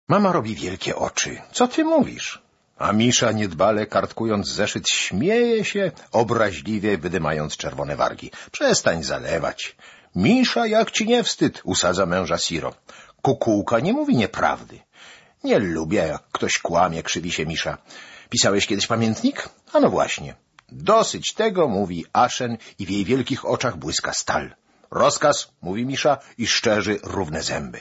Mama robi wielkie oczy. Co ty mówisz? A Misza, niedbale kartkując zeszyt, śmieje się, obraźliwie wydymając czerwone wargi. Przestań zalewać. Misza, jak ci nie wstyd, usadza męża Siro. Kukułka nie mówi nieprawdy. Nie lubię, jak ktoś kłamie, krzywi się Misza. Pisałeś kiedyś pamiętnik? A no właśnie. Dosyć tego, mówi Aszen i w jej wielkich oczach błyska stal. Rozkaz, mówi Misza i szczerzy równe zęby.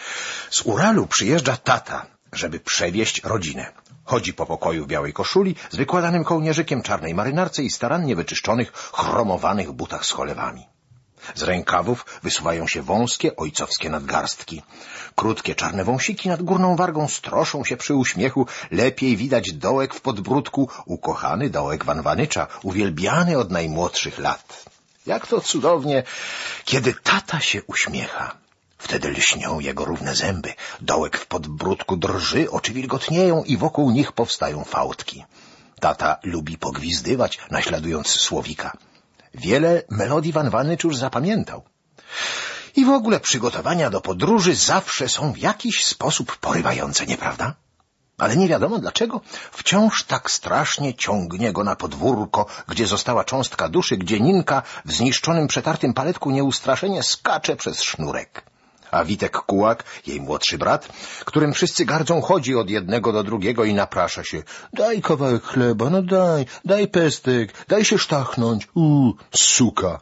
Z Uralu przyjeżdża tata, żeby przewieźć rodzinę. Chodzi po pokoju w białej koszuli, z wykładanym kołnierzykiem, czarnej marynarce i starannie wyczyszczonych, chromowanych butach z cholewami. Z rękawów wysuwają się wąskie, ojcowskie nadgarstki. Krótkie, czarne wąsiki nad górną wargą stroszą się przy uśmiechu. Lepiej widać dołek w podbródku, ukochany dołek Wanwanycza, uwielbiany od najmłodszych lat. Jak to cudownie, kiedy tata się uśmiecha. Wtedy lśnią jego równe zęby, dołek w podbródku drży, oczy wilgotnieją i wokół nich powstają fałdki. Tata lubi pogwizdywać, naśladując słowika. Wiele melodii Wanwanycz już zapamiętał. I w ogóle przygotowania do podróży zawsze są w jakiś sposób porywające, nieprawda? Ale nie wiadomo dlaczego wciąż tak strasznie ciągnie go na podwórko, gdzie została cząstka duszy, gdzie Ninka w zniszczonym, przetartym paletku nieustraszenie skacze przez sznurek. A Witek Kułak, jej młodszy brat, którym wszyscy gardzą, chodzi od jednego do drugiego i naprasza się. Daj kawałek chleba, no daj pestek, daj się sztachnąć. Suka.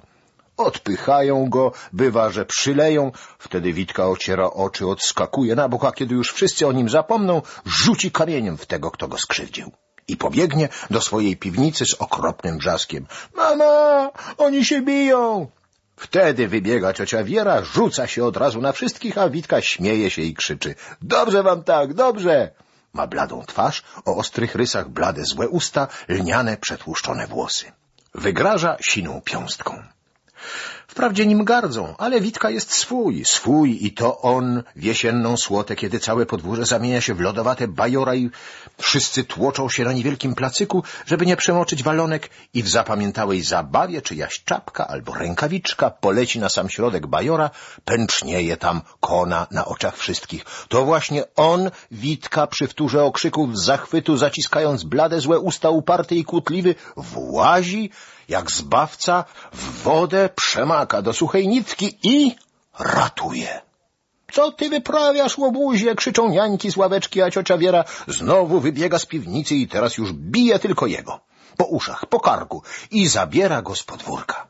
Odpychają go, bywa, że przyleją. Wtedy Witka ociera oczy, odskakuje na bok, a kiedy już wszyscy o nim zapomną, rzuci kamieniem w tego, kto go skrzywdził. I pobiegnie do swojej piwnicy z okropnym wrzaskiem. Mama, oni się biją! Wtedy wybiega ciocia Wiera, rzuca się od razu na wszystkich, a Witka śmieje się i krzyczy. Dobrze wam tak, dobrze! Ma bladą twarz, o ostrych rysach blade złe usta, lniane, przetłuszczone włosy. Wygraża siną piąstką. Wprawdzie nim gardzą, ale Witka jest swój i to on w jesienną słotę, kiedy całe podwórze zamienia się w lodowate bajora i wszyscy tłoczą się na niewielkim placyku, żeby nie przemoczyć walonek i w zapamiętałej zabawie czyjaś czapka albo rękawiczka poleci na sam środek bajora, pęcznieje tam kona na oczach wszystkich. To właśnie on, Witka, przy wtórze okrzyków z zachwytu, zaciskając blade złe usta, uparty i kłótliwy, włazi jak zbawca w wodę, przemaka do suchej nitki i ratuje. Co ty wyprawiasz, łobuzie? Krzyczą niańki z ławeczki, a ciocia Wiera znowu wybiega z piwnicy i teraz już bije tylko jego. Po uszach, po karku i zabiera go z podwórka.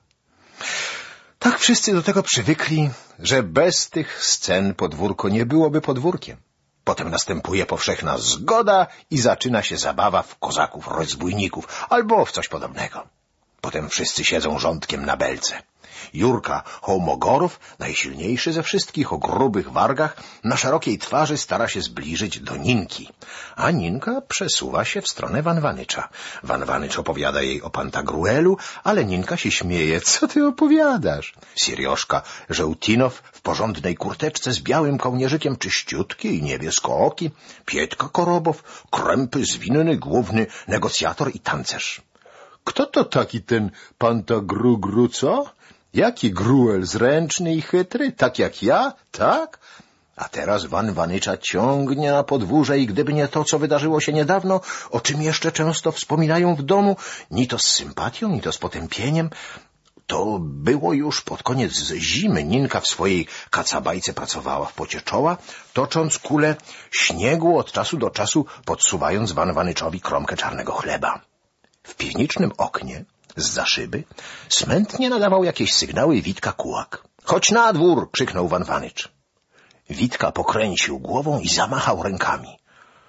Tak wszyscy do tego przywykli, że bez tych scen podwórko nie byłoby podwórkiem. Potem następuje powszechna zgoda i zaczyna się zabawa w kozaków rozbójników albo w coś podobnego. Potem wszyscy siedzą rządkiem na belce. Jurka Hołmogorów, najsilniejszy ze wszystkich, o grubych wargach, na szerokiej twarzy stara się zbliżyć do Ninki, a Ninka przesuwa się w stronę Wanwanycza. Wanwanycz opowiada jej o Pantagruelu, ale Ninka się śmieje. Co ty opowiadasz? Sirioszka Żełtinow w porządnej kurteczce z białym kołnierzykiem, czyściutki i niebieskooki, Pietka Korobow, krępy, zwinny, główny negocjator i tancerz. Kto to taki ten Pantagru, co? Jaki Gruel, zręczny i chytry, tak jak ja, tak? A teraz Wanwanycza ciągnie na podwórze i gdyby nie to, co wydarzyło się niedawno, o czym jeszcze często wspominają w domu, ni to z sympatią, ni to z potępieniem, to było już pod koniec zimy. Ninka w swojej kacabajce pracowała w pocie czoła, tocząc kulę śniegu od czasu do czasu, podsuwając Wanwanyczowi kromkę czarnego chleba. W piwniczym oknie, zza szyby, smętnie nadawał jakieś sygnały Witka Kułak. Chodź na dwór! Krzyknął Wanwanycz. Witka pokręcił głową i zamachał rękami.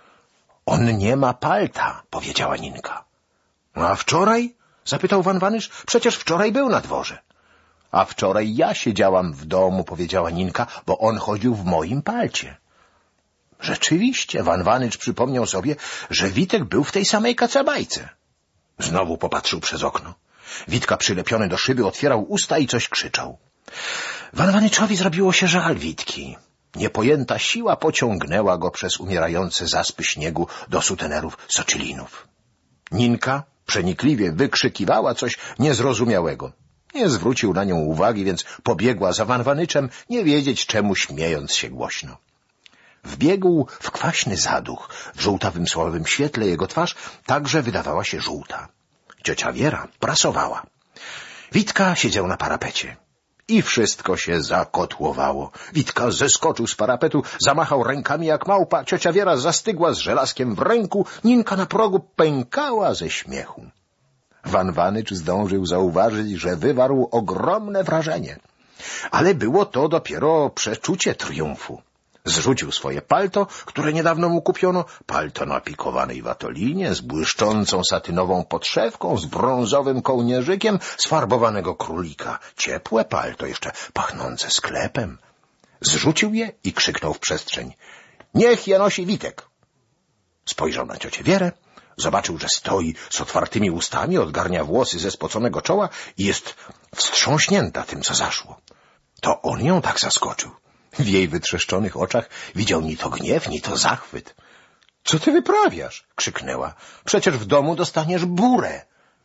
On nie ma palta, powiedziała Ninka. A wczoraj? Zapytał Wanwanycz. Przecież wczoraj był na dworze. A wczoraj ja siedziałam w domu, powiedziała Ninka, bo on chodził w moim palcie. Rzeczywiście, Wanwanycz przypomniał sobie, że Witek był w tej samej kacabajce. Znowu popatrzył przez okno. Witka przylepiony do szyby otwierał usta i coś krzyczał. Wanwanyczowi zrobiło się żal Witki. Niepojęta siła pociągnęła go przez umierające zaspy śniegu do sutenerów Soczylinów. Ninka przenikliwie wykrzykiwała coś niezrozumiałego. Nie zwrócił na nią uwagi, więc pobiegła za Wanwanyczem, nie wiedzieć czemu, śmiejąc się głośno. Wbiegł w kwaśny zaduch. W żółtawym słabym świetle jego twarz także wydawała się żółta. Ciocia Wiera prasowała. Witka siedział na parapecie. I wszystko się zakotłowało. Witka zeskoczył z parapetu, zamachał rękami jak małpa. Ciocia Wiera zastygła z żelazkiem w ręku. Ninka na progu pękała ze śmiechu. Wanwanycz zdążył zauważyć, że wywarł ogromne wrażenie. Ale było to dopiero przeczucie triumfu. Zrzucił swoje palto, które niedawno mu kupiono, palto na pikowanej watolinie, z błyszczącą satynową podszewką, z brązowym kołnierzykiem, z farbowanego królika. Ciepłe palto, jeszcze pachnące sklepem. Zrzucił je i krzyknął w przestrzeń. Niech je nosi Witek. Spojrzał na ciocię Wierę, zobaczył, że stoi z otwartymi ustami, odgarnia włosy ze spoconego czoła i jest wstrząśnięta tym, co zaszło. To on ją tak zaskoczył. W jej wytrzeszczonych oczach widział ni to gniew, ni to zachwyt. — Co ty wyprawiasz? — krzyknęła. — Przecież w domu dostaniesz burę.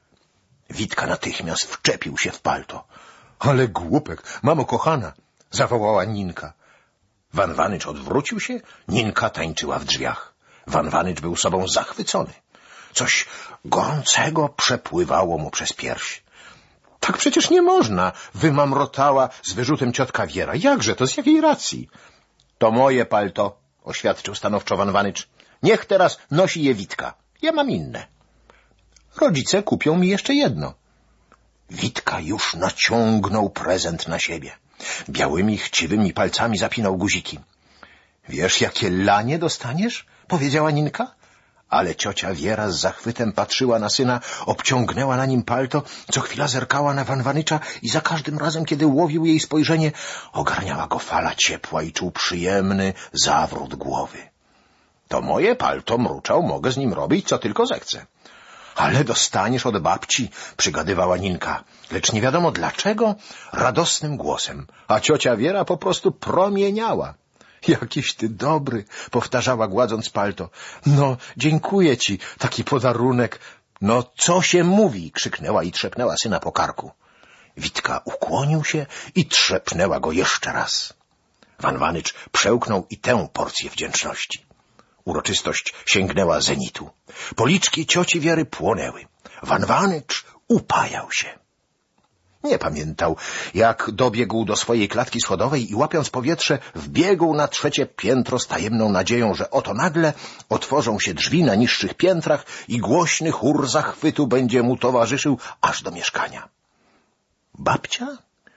Witka natychmiast wczepił się w palto. — Ale głupek, mamo kochana! — zawołała Ninka. Wanwanycz odwrócił się, Ninka tańczyła w drzwiach. Wanwanycz był sobą zachwycony. Coś gorącego przepływało mu przez pierś. — Tak przecież nie można! — wymamrotała z wyrzutem ciotka Wiera. — Jakże to? Z jakiej racji? — To moje palto — oświadczył stanowczo Wanwanycz. — Niech teraz nosi je Witka. Ja mam inne. Rodzice kupią mi jeszcze jedno. Witka już naciągnął prezent na siebie. Białymi, chciwymi palcami zapinał guziki. — Wiesz, jakie lanie dostaniesz? — powiedziała Ninka. Ale ciocia Wiera z zachwytem patrzyła na syna, obciągnęła na nim palto, co chwila zerkała na Wanwanycza i za każdym razem, kiedy łowił jej spojrzenie, ogarniała go fala ciepła i czuł przyjemny zawrót głowy. — To moje palto, mruczał, mogę z nim robić, co tylko zechcę. — Ale dostaniesz od babci — przygadywała Ninka, lecz nie wiadomo dlaczego radosnym głosem, a ciocia Wiera po prostu promieniała. — Jakiś ty dobry — powtarzała, gładząc palto. — No, dziękuję ci, taki podarunek. — No, co się mówi? — krzyknęła i trzepnęła syna po karku. Witka ukłonił się i trzepnęła go jeszcze raz. Wanwanycz przełknął i tę porcję wdzięczności. Uroczystość sięgnęła zenitu. Policzki cioci Wiery płonęły. Wanwanycz upajał się. Nie pamiętał, jak dobiegł do swojej klatki schodowej i łapiąc powietrze wbiegł na 3. piętro z tajemną nadzieją, że oto nagle otworzą się drzwi na niższych piętrach i głośny chór zachwytu będzie mu towarzyszył aż do mieszkania. Babcia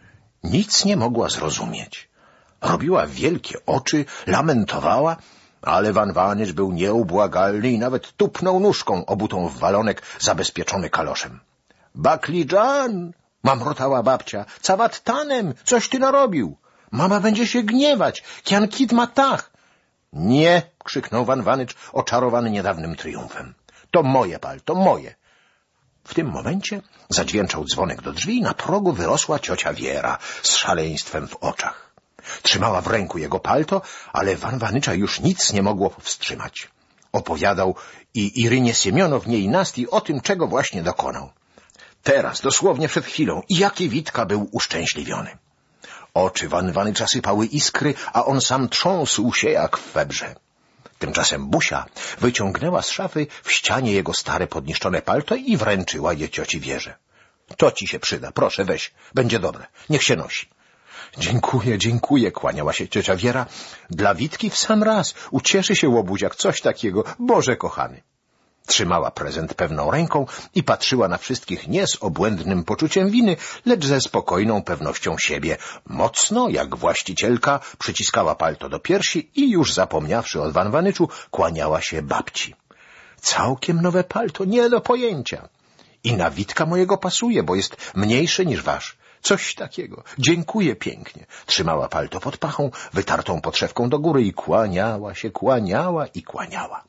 nic nie mogła zrozumieć. Robiła wielkie oczy, lamentowała, ale Wanwanycz był nieubłagalny i nawet tupnął nóżką obutą w walonek zabezpieczony kaloszem. — Baklidżan! — mamrotała babcia. — Cawattanem! Coś ty narobił! Mama będzie się gniewać! Kiankit matach! — Nie! — krzyknął Wanwanycz, oczarowany niedawnym triumfem. — To moje palto, moje! W tym momencie zadźwięczał dzwonek do drzwi i na progu wyrosła ciocia Wiera z szaleństwem w oczach. Trzymała w ręku jego palto, ale Wanwanycza już nic nie mogło powstrzymać. Opowiadał i Irynie Siemionownie i Nasti o tym, czego właśnie dokonał. Teraz, dosłownie przed chwilą, jaki Witka był uszczęśliwiony. Oczy Wanwanycza sypały iskry, a on sam trząsł się jak w febrze. Tymczasem Busia wyciągnęła z szafy w ścianie jego stare podniszczone palto i wręczyła je cioci Wierze. — To ci się przyda, proszę weź, będzie dobre, niech się nosi. — Dziękuję, dziękuję — kłaniała się ciocia Wiera. — Dla Witki w sam raz, ucieszy się łobuziak, coś takiego, Boże kochany. Trzymała prezent pewną ręką i patrzyła na wszystkich nie z obłędnym poczuciem winy, lecz ze spokojną pewnością siebie. Mocno, jak właścicielka, przyciskała palto do piersi i już zapomniawszy o Wanwanyczu, kłaniała się babci. Całkiem nowe palto, nie do pojęcia. I na Witka mojego pasuje, bo jest mniejsze niż wasz. Coś takiego. Dziękuję pięknie. Trzymała palto pod pachą, wytartą podszewką do góry i kłaniała się, kłaniała i kłaniała.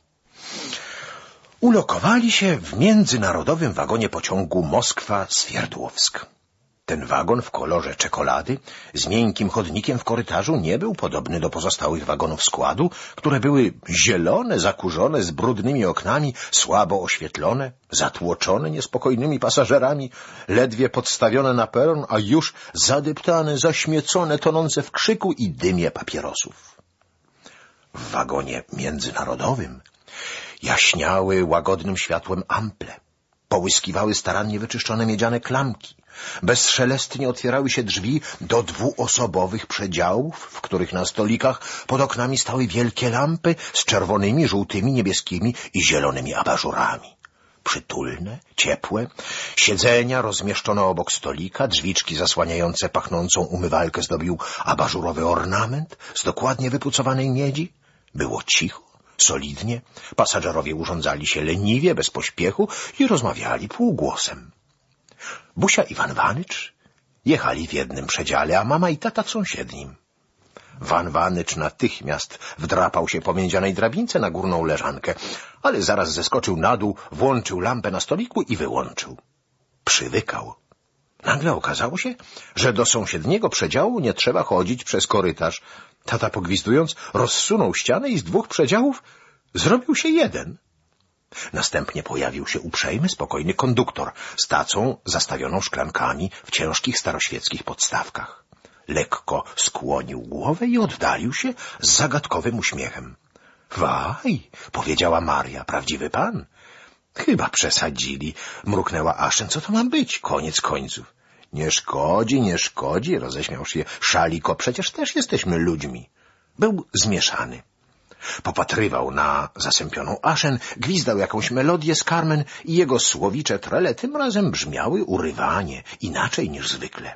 Ulokowali się w międzynarodowym wagonie pociągu Moskwa-Swierdłowsk. Ten wagon w kolorze czekolady, z miękkim chodnikiem w korytarzu, nie był podobny do pozostałych wagonów składu, które były zielone, zakurzone, z brudnymi oknami, słabo oświetlone, zatłoczone niespokojnymi pasażerami, ledwie podstawione na peron, a już zadeptane, zaśmiecone, tonące w krzyku i dymie papierosów. W wagonie międzynarodowym jaśniały łagodnym światłem ample, połyskiwały starannie wyczyszczone miedziane klamki, bezszelestnie otwierały się drzwi do dwuosobowych przedziałów, w których na stolikach pod oknami stały wielkie lampy z czerwonymi, żółtymi, niebieskimi i zielonymi abażurami. Przytulne, ciepłe, siedzenia rozmieszczone obok stolika, drzwiczki zasłaniające pachnącą umywalkę zdobił abażurowy ornament z dokładnie wypucowanej miedzi. Było cicho, solidnie, pasażerowie urządzali się leniwie, bez pośpiechu i rozmawiali półgłosem. Busia i Van Vanycz jechali w jednym przedziale, a mama i tata w sąsiednim. Van Vanycz natychmiast wdrapał się po miedzianej drabince na górną leżankę, ale zaraz zeskoczył na dół, włączył lampę na stoliku i wyłączył. Przywykał. Nagle okazało się, że do sąsiedniego przedziału nie trzeba chodzić przez korytarz. Tata, pogwizdując, rozsunął ścianę i z dwóch przedziałów zrobił się jeden. Następnie pojawił się uprzejmy, spokojny konduktor z tacą zastawioną szklankami w ciężkich staroświeckich podstawkach. Lekko skłonił głowę i oddalił się z zagadkowym uśmiechem. — Waj! — powiedziała Maria. — Prawdziwy pan? — Chyba przesadzili — mruknęła Aszen. — Co to ma być? Koniec końców. — Nie szkodzi, nie szkodzi — roześmiał się Szaliko. — Przecież też jesteśmy ludźmi. Był zmieszany. Popatrywał na zasępioną Aszen, gwizdał jakąś melodię z Carmen i jego słowicze trele tym razem brzmiały urywanie, inaczej niż zwykle.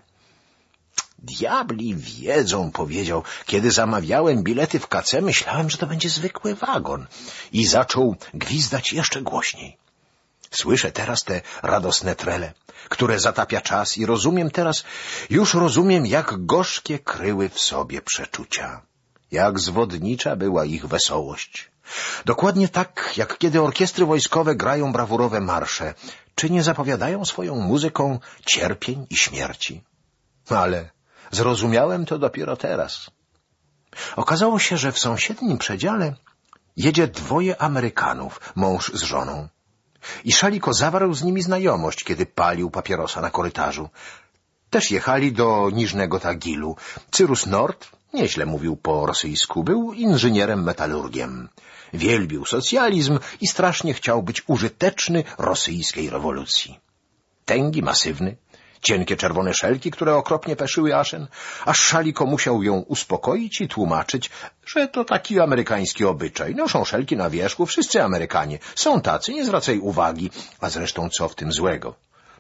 Diabli wiedzą, powiedział, kiedy zamawiałem bilety w KC, myślałem, że to będzie zwykły wagon i zaczął gwizdać jeszcze głośniej. Słyszę teraz te radosne trele, które zatapia czas i rozumiem teraz, już rozumiem, jak gorzkie kryły w sobie przeczucia. Jak zwodnicza była ich wesołość. Dokładnie tak, jak kiedy orkiestry wojskowe grają brawurowe marsze, czy nie zapowiadają swoją muzyką cierpień i śmierci. Ale zrozumiałem to dopiero teraz. Okazało się, że w sąsiednim przedziale jedzie dwoje Amerykanów, mąż z żoną. I Szaliko zawarł z nimi znajomość, kiedy palił papierosa na korytarzu. Też jechali do Niżnego Tagilu. Cyrus Nord nieźle mówił po rosyjsku, był inżynierem metalurgiem. Wielbił socjalizm i strasznie chciał być użyteczny rosyjskiej rewolucji. Tęgi, masywny, cienkie czerwone szelki, które okropnie peszyły Aszen, aż Szaliko musiał ją uspokoić i tłumaczyć, że to taki amerykański obyczaj. Noszą szelki na wierzchu, wszyscy Amerykanie. Są tacy, nie zwracaj uwagi. A zresztą co w tym złego?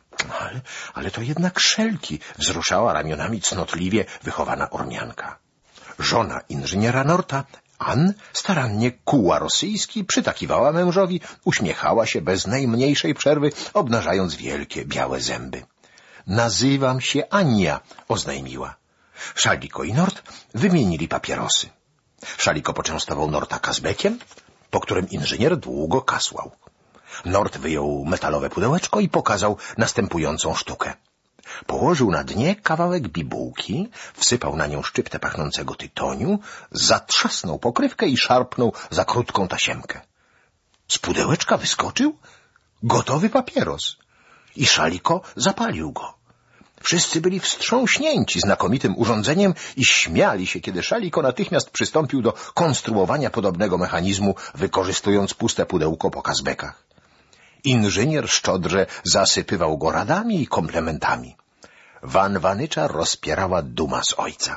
Ale to jednak szelki, wzruszała ramionami cnotliwie wychowana Ormianka. Żona inżyniera Norta, Ann, starannie kuła rosyjski, przytakiwała mężowi, uśmiechała się bez najmniejszej przerwy, obnażając wielkie, białe zęby. Nazywam się Ania, oznajmiła. Szaliko i Nort wymienili papierosy. Szaliko poczęstował Norta kazbekiem, po którym inżynier długo kasłał. Nort wyjął metalowe pudełeczko i pokazał następującą sztukę. Położył na dnie kawałek bibułki, wsypał na nią szczyptę pachnącego tytoniu, zatrzasnął pokrywkę i szarpnął za krótką tasiemkę. Z pudełeczka wyskoczył gotowy papieros i Szaliko zapalił go. Wszyscy byli wstrząśnięci znakomitym urządzeniem i śmiali się, kiedy Szaliko natychmiast przystąpił do konstruowania podobnego mechanizmu, wykorzystując puste pudełko po kazbekach. Inżynier szczodrze zasypywał go radami i komplementami. Van Vanycza rozpierała duma z ojca.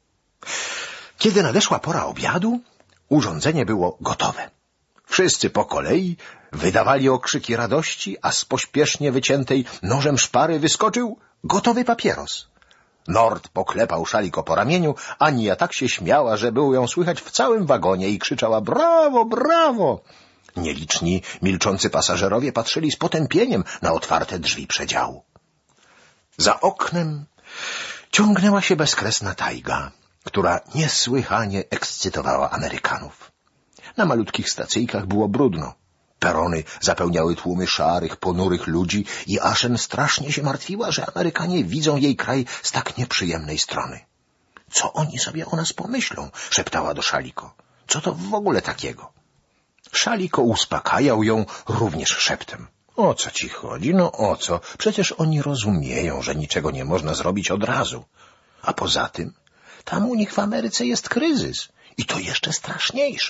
Kiedy nadeszła pora obiadu, urządzenie było gotowe. Wszyscy po kolei wydawali okrzyki radości, a z pośpiesznie wyciętej nożem szpary wyskoczył gotowy papieros. Nord poklepał Szaliko po ramieniu, Ania tak się śmiała, że było ją słychać w całym wagonie i krzyczała — brawo, brawo! Nieliczni, milczący pasażerowie patrzyli z potępieniem na otwarte drzwi przedziału. Za oknem ciągnęła się bezkresna tajga, która niesłychanie ekscytowała Amerykanów. Na malutkich stacyjkach było brudno. Perony zapełniały tłumy szarych, ponurych ludzi i Aszen strasznie się martwiła, że Amerykanie widzą jej kraj z tak nieprzyjemnej strony. — Co oni sobie o nas pomyślą? — szeptała do Szaliko. — Co to w ogóle takiego? Szaliko uspokajał ją również szeptem. — O co ci chodzi? No o co? Przecież oni rozumieją, że niczego nie można zrobić od razu. A poza tym, tam u nich w Ameryce jest kryzys i to jeszcze straszniejszy.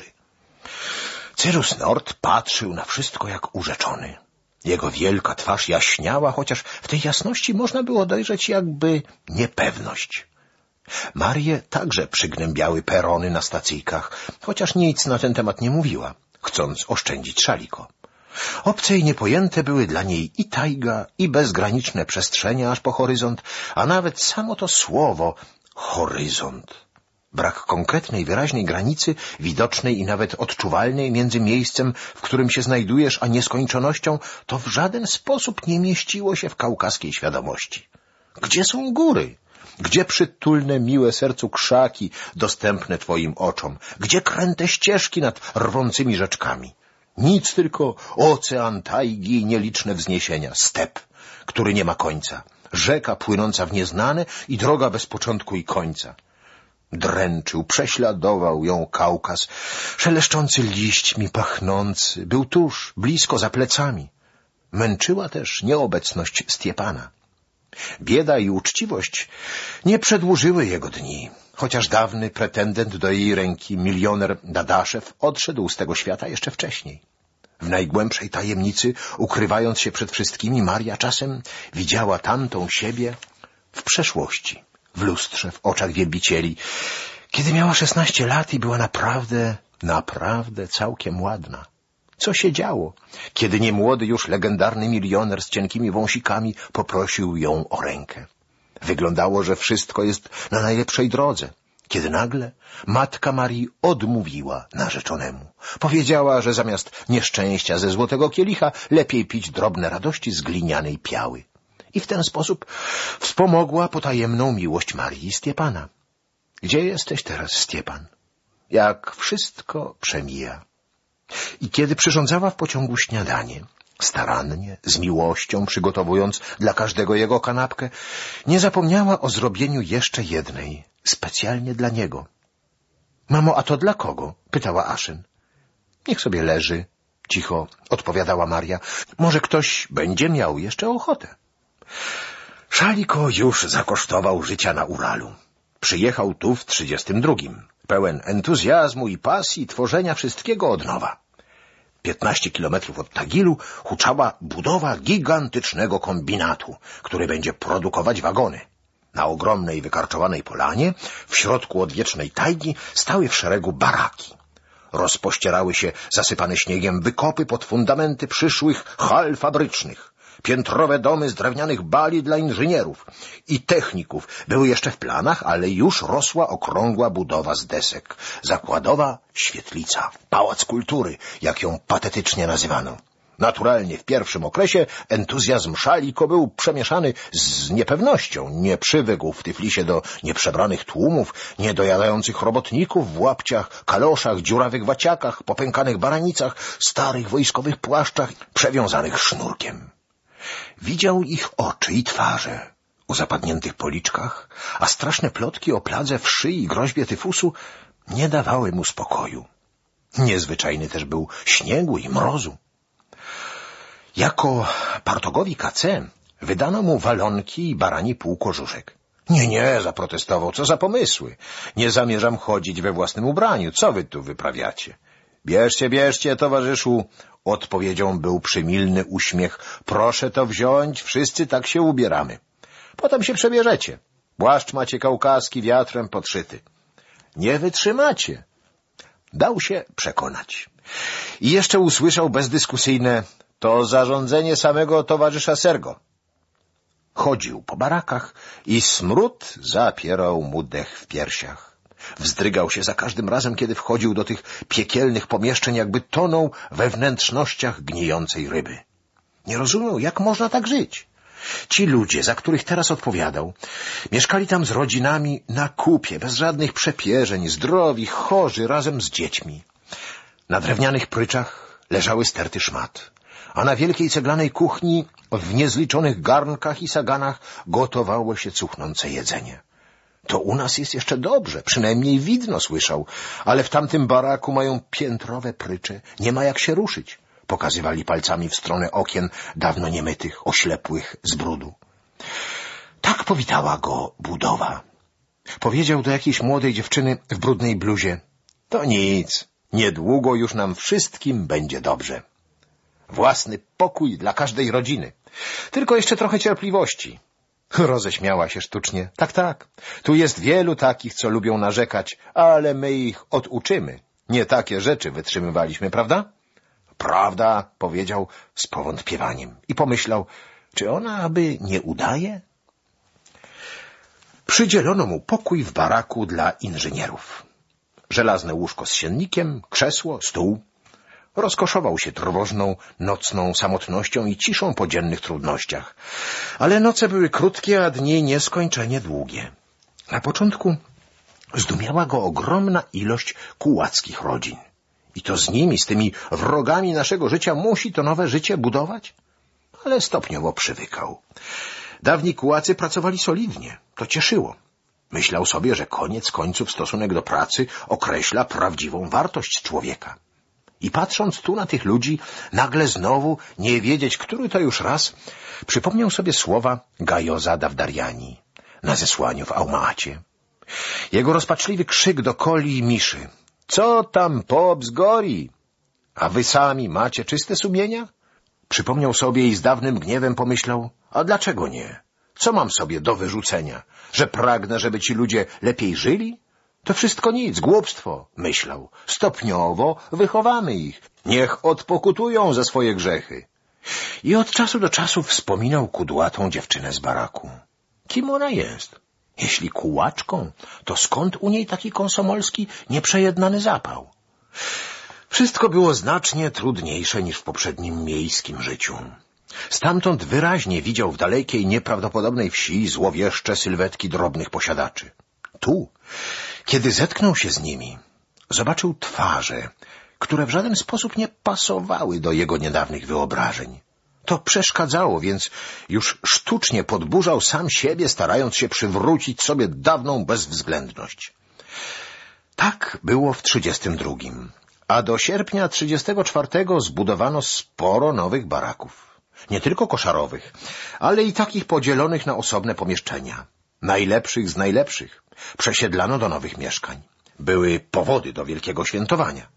Cyrus Nord patrzył na wszystko jak urzeczony. Jego wielka twarz jaśniała, chociaż w tej jasności można było dojrzeć jakby niepewność. Marię także przygnębiały perony na stacyjkach, chociaż nic na ten temat nie mówiła, chcąc oszczędzić Szaliko. Obce i niepojęte były dla niej i tajga, i bezgraniczne przestrzenie aż po horyzont, a nawet samo to słowo horyzont. Brak konkretnej, wyraźnej granicy, widocznej i nawet odczuwalnej między miejscem, w którym się znajdujesz, a nieskończonością, to w żaden sposób nie mieściło się w kaukaskiej świadomości. Gdzie są góry? Gdzie przytulne, miłe sercu krzaki, dostępne twoim oczom? Gdzie kręte ścieżki nad rwącymi rzeczkami? Nic, tylko ocean, tajgi i nieliczne wzniesienia, step, który nie ma końca, rzeka płynąca w nieznane i droga bez początku i końca. Dręczył, prześladował ją Kaukaz, szeleszczący liśćmi, pachnący, był tuż, blisko, za plecami. Męczyła też nieobecność Stjepana. Bieda i uczciwość nie przedłużyły jego dni, chociaż dawny pretendent do jej ręki, milioner Dadaszew, odszedł z tego świata jeszcze wcześniej. W najgłębszej tajemnicy, ukrywając się przed wszystkimi, Maria czasem widziała tamtą siebie w przeszłości, w lustrze, w oczach wielbicieli, kiedy miała 16 lat i była naprawdę całkiem ładna. Co się działo, kiedy niemłody już legendarny milioner z cienkimi wąsikami poprosił ją o rękę? Wyglądało, że wszystko jest na najlepszej drodze, kiedy nagle matka Marii odmówiła narzeczonemu. Powiedziała, że zamiast nieszczęścia ze złotego kielicha lepiej pić drobne radości z glinianej piały. I w ten sposób wspomogła potajemną miłość Marii i Stjepana. Gdzie jesteś teraz, Stjepan? Jak wszystko przemija. I kiedy przyrządzała w pociągu śniadanie, starannie, z miłością przygotowując dla każdego jego kanapkę, nie zapomniała o zrobieniu jeszcze jednej, specjalnie dla niego. — Mamo, a to dla kogo? — pytała Aszyn. — Niech sobie leży — cicho odpowiadała Maria. — Może ktoś będzie miał jeszcze ochotę. Szaliko już zakosztował życia na Uralu. Przyjechał tu w 32, pełen entuzjazmu i pasji tworzenia wszystkiego od nowa. 15 kilometrów od Tagilu huczała budowa gigantycznego kombinatu, który będzie produkować wagony. Na ogromnej, wykarczowanej polanie, w środku odwiecznej tajgi, stały w szeregu baraki. Rozpościerały się zasypane śniegiem wykopy pod fundamenty przyszłych hal fabrycznych. Piętrowe domy z drewnianych bali dla inżynierów i techników były jeszcze w planach, ale już rosła okrągła budowa z desek. Zakładowa świetlica, pałac kultury, jak ją patetycznie nazywano. Naturalnie w pierwszym okresie entuzjazm Szaliko był przemieszany z niepewnością. Nie przywykł w Tyflisie do nieprzebranych tłumów, niedojadających robotników w łapciach, kaloszach, dziurawych waciakach, popękanych baranicach, starych wojskowych płaszczach przewiązanych sznurkiem. Widział ich oczy i twarze o zapadniętych policzkach, a straszne plotki o pladze wszy i groźbie tyfusu nie dawały mu spokoju. Niezwyczajny też był śniegu i mrozu. Jako partogowi KC wydano mu walonki i barani półkożuszek. Nie, zaprotestował, co za pomysły. Nie zamierzam chodzić we własnym ubraniu. Co wy tu wyprawiacie? Bierzcie, towarzyszu, odpowiedzią był przymilny uśmiech. Proszę to wziąć, wszyscy tak się ubieramy. Potem się przebierzecie. Płaszcz macie kaukaski, wiatrem podszyty. Nie wytrzymacie. Dał się przekonać. I jeszcze usłyszał bezdyskusyjne: to zarządzenie samego towarzysza Sergo. Chodził po barakach i smród zapierał mu dech w piersiach. Wzdrygał się za każdym razem, kiedy wchodził do tych piekielnych pomieszczeń, jakby tonął we wnętrznościach gnijącej ryby. Nie rozumiał, jak można tak żyć. Ci ludzie, za których teraz odpowiadał, mieszkali tam z rodzinami na kupie, bez żadnych przepierzeń, zdrowi, chorzy, razem z dziećmi. Na drewnianych pryczach leżały sterty szmat, a na wielkiej ceglanej kuchni w niezliczonych garnkach i saganach gotowało się cuchnące jedzenie. To u nas jest jeszcze dobrze, przynajmniej widno słyszał, ale w tamtym baraku mają piętrowe prycze, nie ma jak się ruszyć. Pokazywali palcami w stronę okien dawno niemytych, oślepłych z brudu. Tak powitała go budowa. Powiedział do jakiejś młodej dziewczyny w brudnej bluzie: To nic, niedługo już nam wszystkim będzie dobrze. Własny pokój dla każdej rodziny. Tylko jeszcze trochę cierpliwości. Roześmiała się sztucznie. Tak, tu jest wielu takich, co lubią narzekać, ale my ich oduczymy. Nie takie rzeczy wytrzymywaliśmy, prawda? Prawda, powiedział z powątpiewaniem i pomyślał, czy ona aby nie udaje? Przydzielono mu pokój w baraku dla inżynierów. Żelazne łóżko z siennikiem, krzesło, stół. Rozkoszował się trwożną, nocną samotnością i ciszą po dziennych trudnościach. Ale noce były krótkie, a dni nieskończenie długie. Na początku zdumiała go ogromna ilość kułackich rodzin. I to z nimi, z tymi wrogami naszego życia musi to nowe życie budować? Ale stopniowo przywykał. Dawni kułacy pracowali solidnie. To cieszyło. Myślał sobie, że koniec końców stosunek do pracy określa prawdziwą wartość człowieka. I patrząc tu na tych ludzi, nagle znowu, nie wiedzieć, który to już raz, przypomniał sobie słowa Gajoza Dawdariani na zesłaniu w Aumaacie. Jego rozpaczliwy krzyk do Koli i Miszy. Co tam pobzgori? A wy sami macie czyste sumienia? Przypomniał sobie i z dawnym gniewem pomyślał, a dlaczego nie? Co mam sobie do wyrzucenia? Że pragnę, żeby ci ludzie lepiej żyli? To wszystko nic, głupstwo, myślał. Stopniowo wychowamy ich. Niech odpokutują za swoje grzechy. I od czasu do czasu wspominał kudłatą dziewczynę z baraku. Kim ona jest? Jeśli kułaczką, to skąd u niej taki konsomolski, nieprzejednany zapał? Wszystko było znacznie trudniejsze niż w poprzednim miejskim życiu. Stamtąd wyraźnie widział w dalekiej, nieprawdopodobnej wsi złowieszcze sylwetki drobnych posiadaczy. Tu, kiedy zetknął się z nimi, zobaczył twarze, które w żaden sposób nie pasowały do jego niedawnych wyobrażeń. To przeszkadzało, więc już sztucznie podburzał sam siebie, starając się przywrócić sobie dawną bezwzględność. Tak było w 32. A do sierpnia 34 zbudowano sporo nowych baraków. Nie tylko koszarowych, ale i takich podzielonych na osobne pomieszczenia. Najlepszych z najlepszych. Przesiedlano do nowych mieszkań. Były powody do wielkiego świętowania.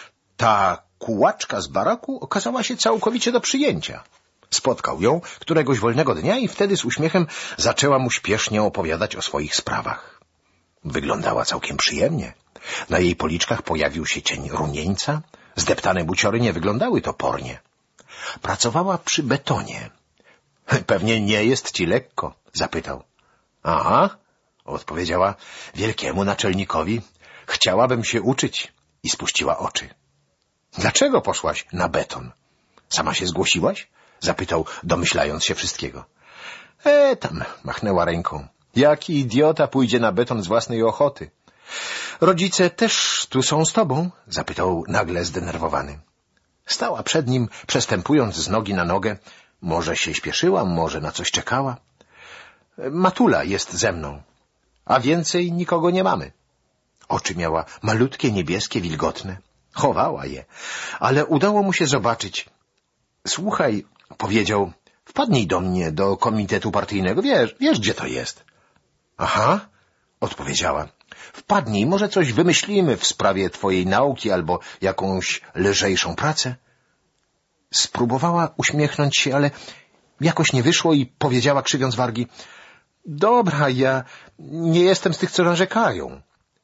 Ta kułaczka z baraku okazała się całkowicie do przyjęcia. Spotkał ją któregoś wolnego dnia i wtedy z uśmiechem zaczęła mu śpiesznie opowiadać o swoich sprawach. Wyglądała całkiem przyjemnie. Na jej policzkach pojawił się cień rumieńca. Zdeptane buciory nie wyglądały topornie. Pracowała przy betonie. Pewnie nie jest ci lekko? Zapytał. Aha, odpowiedziała wielkiemu naczelnikowi. Chciałabym się uczyć. I spuściła oczy. Dlaczego poszłaś na beton? Sama się zgłosiłaś? Zapytał, domyślając się wszystkiego. Tam, machnęła ręką. Jaki idiota pójdzie na beton z własnej ochoty? Rodzice też tu są z tobą? Zapytał nagle zdenerwowany. Stała przed nim, przestępując z nogi na nogę. Może się śpieszyła, może na coś czekała. Matula jest ze mną, a więcej nikogo nie mamy. Oczy miała malutkie, niebieskie, wilgotne. Chowała je, ale udało mu się zobaczyć. Słuchaj, powiedział, wpadnij do mnie, do komitetu partyjnego. Wiesz, gdzie to jest. Aha, odpowiedziała. Wpadnij, może coś wymyślimy w sprawie twojej nauki albo jakąś lżejszą pracę. Spróbowała uśmiechnąć się, ale jakoś nie wyszło i powiedziała, krzywiąc wargi. Dobra, ja nie jestem z tych, co narzekają.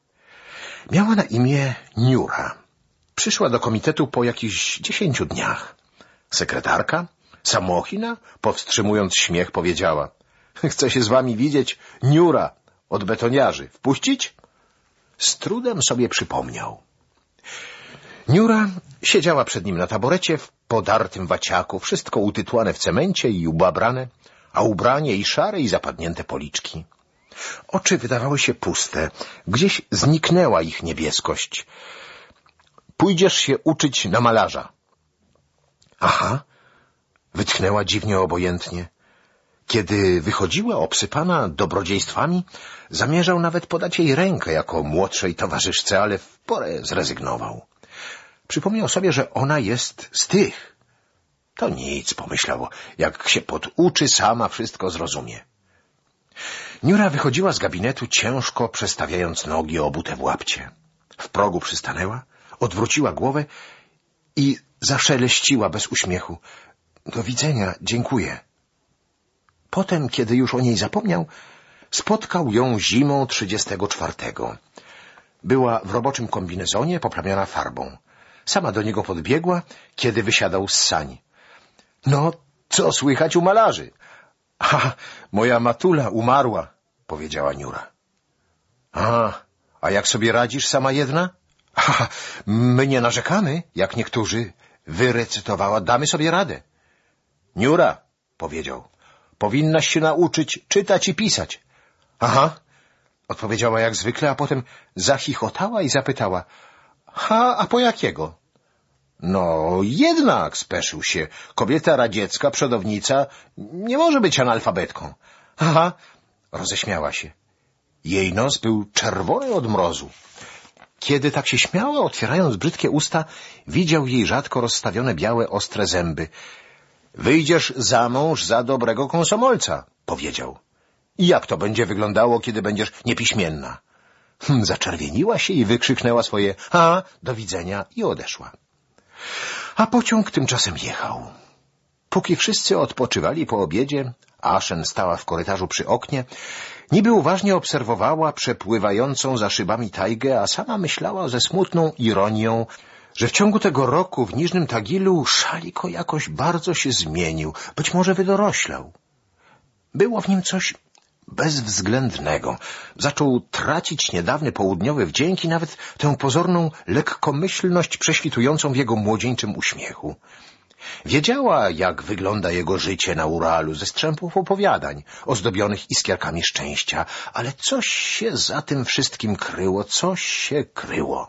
Miała na imię Niura. Przyszła do komitetu po jakichś 10 dniach. Sekretarka, samochina, powstrzymując śmiech, powiedziała. Chcę się z wami widzieć, Niura, od betoniarzy. Wpuścić? Z trudem sobie przypomniał. Niura siedziała przed nim na taborecie w podartym waciaku, wszystko utytłane w cemencie i ubabrane, a ubranie i szare i zapadnięte policzki. Oczy wydawały się puste, gdzieś zniknęła ich niebieskość. Pójdziesz się uczyć na malarza. Aha, wytchnęła dziwnie obojętnie. Kiedy wychodziła obsypana dobrodziejstwami, zamierzał nawet podać jej rękę jako młodszej towarzyszce, ale w porę zrezygnował. Przypomniał sobie, że ona jest z tych. To nic, pomyślał, jak się poduczy, sama wszystko zrozumie. Niura wychodziła z gabinetu ciężko przestawiając nogi obute w łapcie. W progu przystanęła, odwróciła głowę i zaszeleściła bez uśmiechu. Do widzenia, dziękuję. Potem, kiedy już o niej zapomniał, spotkał ją zimą 34. Była w roboczym kombinezonie, poplamiona farbą. Sama do niego podbiegła, kiedy wysiadał z sań. No, co słychać u malarzy? Moja matula umarła, powiedziała Niura. A jak sobie radzisz sama jedna? My nie narzekamy, jak niektórzy, wyrecytowała, damy sobie radę. Niura, powiedział, powinnaś się nauczyć czytać i pisać. Odpowiedziała jak zwykle, a potem zachichotała i zapytała. A po jakiego? No, jednak, speszył się, kobieta radziecka, przodownica, nie może być analfabetką. Roześmiała się. Jej nos był czerwony od mrozu. Kiedy tak się śmiała, otwierając brzydkie usta, widział jej rzadko rozstawione białe, ostre zęby. Wyjdziesz za mąż za dobrego komsomolca, powiedział. I jak to będzie wyglądało, kiedy będziesz niepiśmienna? Zaczerwieniła się i wykrzyknęła swoje do widzenia i odeszła. A pociąg tymczasem jechał. Póki wszyscy odpoczywali po obiedzie, Ashen stała w korytarzu przy oknie, niby uważnie obserwowała przepływającą za szybami tajgę, a sama myślała ze smutną ironią, że w ciągu tego roku w Niżnym Tagilu Szaliko jakoś bardzo się zmienił, być może wydoroślał. Było w nim coś bezwzględnego. Zaczął tracić niedawny południowy wdzięk i nawet tę pozorną lekkomyślność prześwitującą w jego młodzieńczym uśmiechu. Wiedziała, jak wygląda jego życie na Uralu ze strzępów opowiadań, ozdobionych iskierkami szczęścia, ale coś się za tym wszystkim kryło, coś się kryło.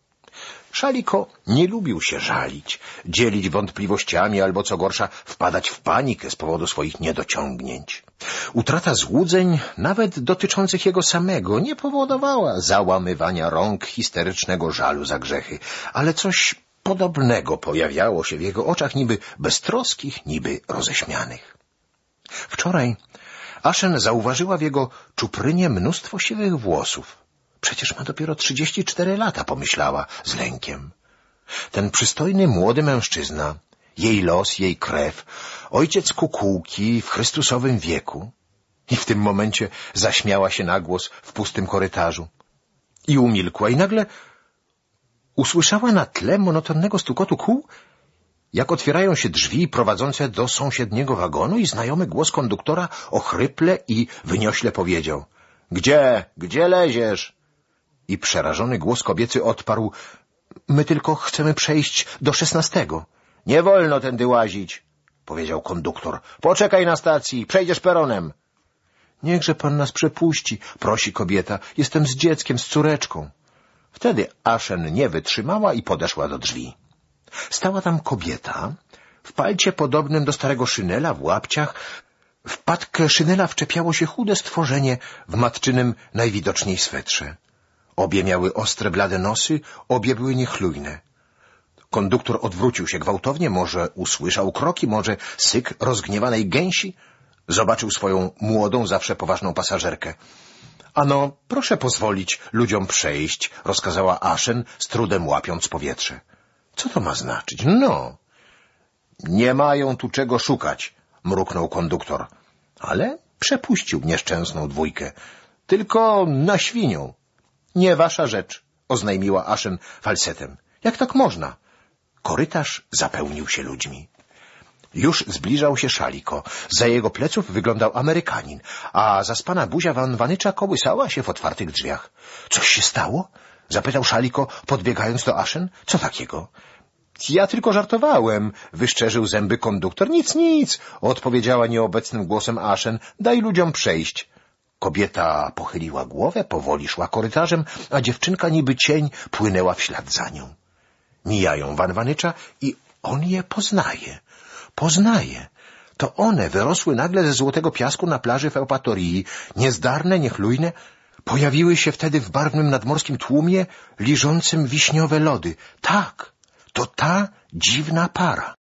Szaliko nie lubił się żalić, dzielić wątpliwościami albo, co gorsza, wpadać w panikę z powodu swoich niedociągnięć. Utrata złudzeń, nawet dotyczących jego samego, nie powodowała załamywania rąk histerycznego żalu za grzechy, ale coś podobnego pojawiało się w jego oczach, niby beztroskich, niby roześmianych. Wczoraj Ashen zauważyła w jego czuprynie mnóstwo siwych włosów. Przecież ma dopiero 34 lata, pomyślała z lękiem. Ten przystojny, młody mężczyzna, jej los, jej krew, ojciec kukułki w Chrystusowym wieku. I w tym momencie zaśmiała się na głos w pustym korytarzu. I umilkła i nagle usłyszała na tle monotonnego stukotu kół, jak otwierają się drzwi prowadzące do sąsiedniego wagonu i znajomy głos konduktora ochryple i wyniośle powiedział. Gdzie leziesz? I przerażony głos kobiecy odparł. My tylko chcemy przejść do 16. Nie wolno tędy łazić, powiedział konduktor. Poczekaj na stacji, przejdziesz peronem. Niechże pan nas przepuści, prosi kobieta. Jestem z dzieckiem, z córeczką. Wtedy Ashen nie wytrzymała i podeszła do drzwi. Stała tam kobieta, w palcie podobnym do starego szynela, w łapciach. W patkę szynela wczepiało się chude stworzenie w matczynym najwidoczniej swetrze. Obie miały ostre, blade nosy, obie były niechlujne. Konduktor odwrócił się gwałtownie, może usłyszał kroki, może syk rozgniewanej gęsi. Zobaczył swoją młodą, zawsze poważną pasażerkę. Ano, proszę pozwolić ludziom przejść, rozkazała Ashen, z trudem łapiąc powietrze. Co to ma znaczyć? No. Nie mają tu czego szukać, mruknął konduktor. Ale przepuścił nieszczęsną dwójkę. Tylko na świnią. Nie wasza rzecz, oznajmiła Ashen falsetem. Jak tak można? Korytarz zapełnił się ludźmi. Już zbliżał się Szaliko. Za jego pleców wyglądał Amerykanin, a zaspana buzia Van Vanycza kołysała się w otwartych drzwiach. Coś się stało? Zapytał Szaliko, podbiegając do Ashen. Co takiego? Ja tylko żartowałem, wyszczerzył zęby konduktor. Nic, odpowiedziała nieobecnym głosem Ashen. Daj ludziom przejść. Kobieta pochyliła głowę, powoli szła korytarzem, a dziewczynka niby cień płynęła w ślad za nią. Mijają Van Vanycza i on je poznaje. To one wyrosły nagle ze złotego piasku na plaży w Eupatorii, niezdarne, niechlujne. Pojawiły się wtedy w barwnym nadmorskim tłumie, liżącym wiśniowe lody. Tak, to ta dziwna para.